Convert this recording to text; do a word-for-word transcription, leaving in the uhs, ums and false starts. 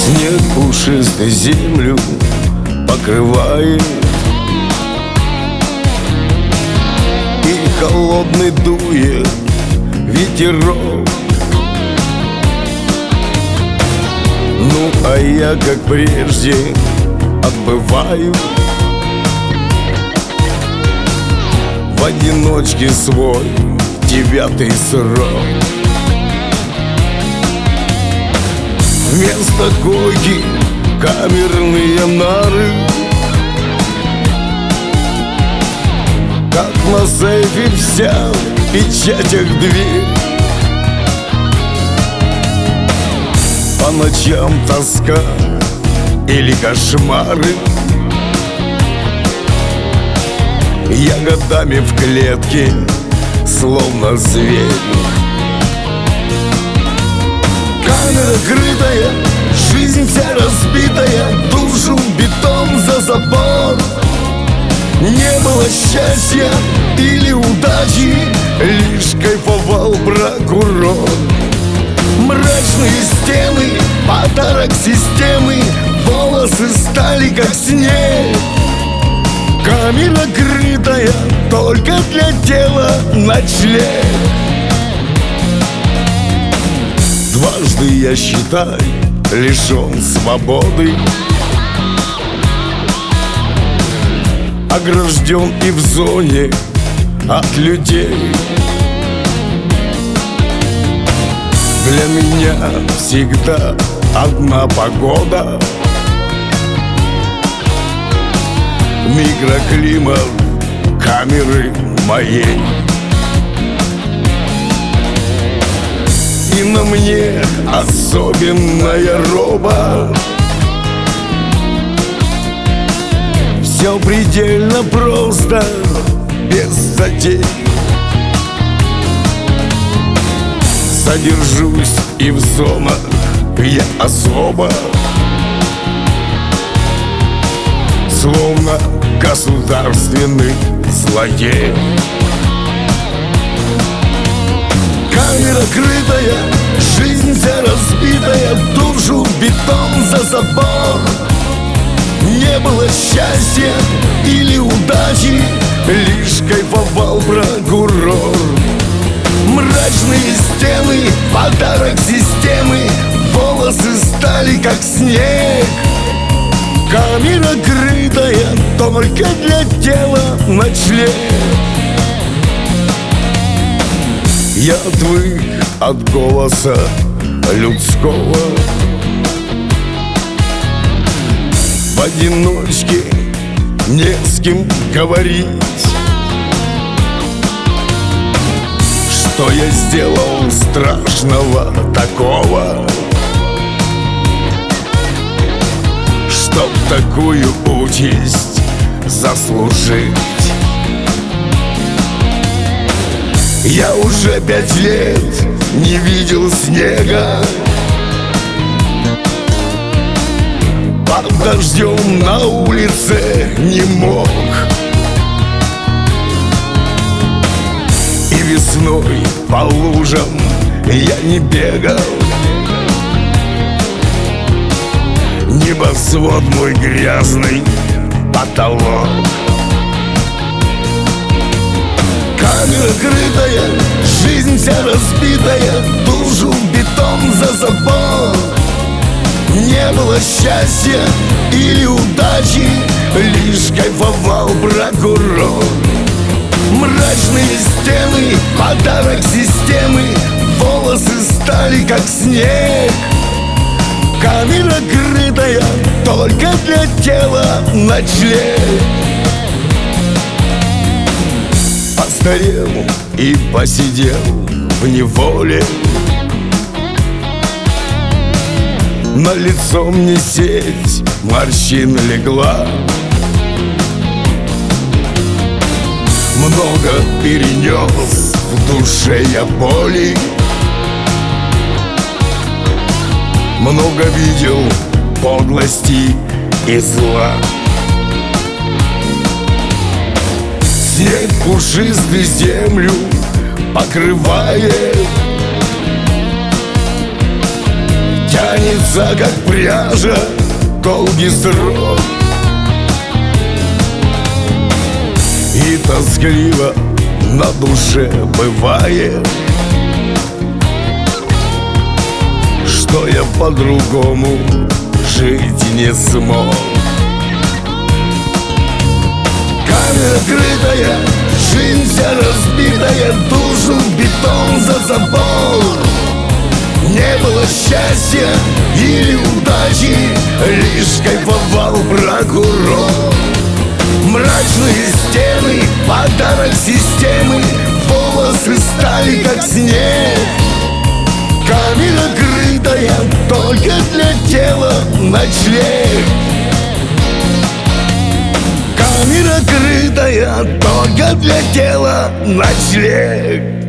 Снег пушистой землю покрывает, и холодный дует ветерок. Ну, а я, как прежде, отбываю в одиночке свой девятый срок. Вместо койки камерные нары, как на сейфе вся в печатях дверь. По ночам тоска или кошмары, я годами в клетке, словно зверь. Камера крытая, жизнь вся разбитая, душу бетон за забор. Не было счастья или удачи, лишь кайфовал прокурор. Мрачные стены, подарок системы, волосы стали как снег. Камера крытая, только для тела ночлег. Дважды я, считай, лишен свободы, огражден и в зоне от людей. Для меня всегда одна погода, микроклимат камеры моей. И на мне особенная роба. Все предельно просто, без затей. Содержусь и в зонах я особо, словно государственный злодей. Камера крытая, жизнь вся разбитая, душу бетон за забор. Не было счастья или удачи, лишь кайфовал прокурор. Мрачные стены, подарок системы, волосы стали как снег. Камера крытая, только для тела ночлег. Я отвык от голоса людского, в одиночке не с кем говорить. Что я сделал страшного такого, чтоб такую участь заслужить? Я уже пять лет не видел снега, под дождем на улице не мог. И весной по лужам я не бегал. Небосвод мой грязный потолок. Камера крытая, жизнь вся разбитая, душу бетон за забор. Не было счастья или удачи, лишь кайфовал прокурор. Мрачные стены, подарок системы, волосы стали как снег. Камера крытая, только для тела ночлег. Постарел и посидел в неволе, на лицо мне сеть морщин легла. Много перенес в душе я боли, много видел подлости и зла. Снег пушистый землю покрывает, тянется, как пряжа, долгий срок. И тоскливо на душе бывает, что я по-другому жить не смог. Камера крытая, жизнь вся разбитая, душу в бетон за забор. Не было счастья или удачи, лишь кайфовал прокурор. Мрачные стены, подарок системы, волосы стали как снег. Камера крытая, только для тела ночлег. Камера крытая, только для тела ночлег.